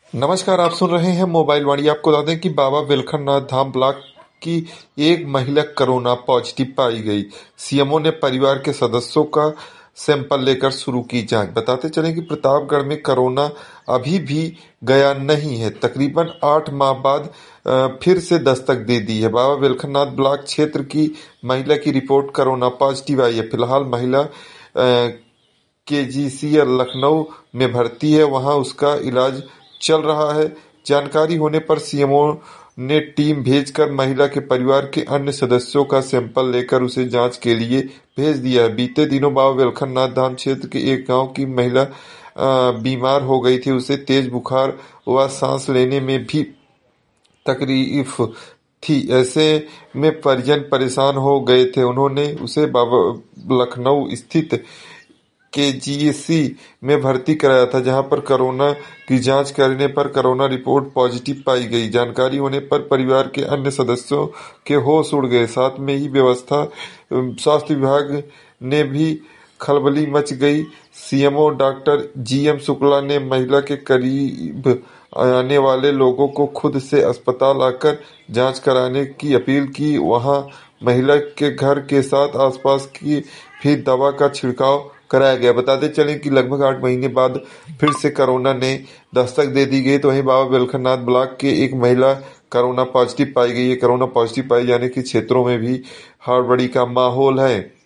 नमस्कार, आप सुन रहे हैं मोबाइल वाणी। आपको बता दें कि बाबा विल्खनाथ धाम ब्लॉक की एक महिला कोरोना पॉजिटिव पाई गई। सीएमओ ने परिवार के सदस्यों का सैंपल लेकर शुरू की जांच। बताते चलें कि प्रतापगढ़ में कोरोना अभी भी गया नहीं है। तकरीबन 8 माह बाद फिर से दस्तक दे दी है। बाबा विल्खनाथ ब्लॉक क्षेत्र की महिला की रिपोर्ट कोरोना पॉजिटिव आई है। फिलहाल महिला केजीसीएल लखनऊ में भर्ती है, वहां उसका इलाज चल रहा है। जानकारी होने पर सीएमओ ने टीम भेजकर महिला के परिवार के अन्य सदस्यों का सैंपल लेकर उसे जांच के लिए भेज दिया है। बीते दिनों बाबा विल्खनाथ धाम क्षेत्र के एक गांव की महिला बीमार हो गई थी। उसे तेज बुखार व सांस लेने में भी तकलीफ थी। ऐसे में परिजन परेशान हो गए थे। उन्होंने उसे बाबा लखनऊ स्थित केजीसी में भर्ती कराया था, जहां पर कोरोना की जांच करने पर कोरोना रिपोर्ट पॉजिटिव पाई गई। जानकारी होने पर परिवार के अन्य सदस्यों के होश उड़ गए। साथ में ही स्वास्थ्य विभाग ने भी खलबली मच गई। सीएमओ डॉक्टर जीएम शुक्ला ने महिला के करीब आने वाले लोगों को खुद से अस्पताल आकर जांच कराने की अपील की। वहां महिला के घर के साथ आसपास की भी दवा का छिड़काव कराया गया। बताते चलें कि लगभग 8 महीने बाद फिर से कोरोना ने दस्तक दे दी गई। तो वहीं बाबा विल्खनाथ ब्लॉक के एक महिला कोरोना पॉजिटिव पाई गई है। कोरोना पॉजिटिव पाए जाने के क्षेत्रों में भी हड़बड़ी का माहौल है।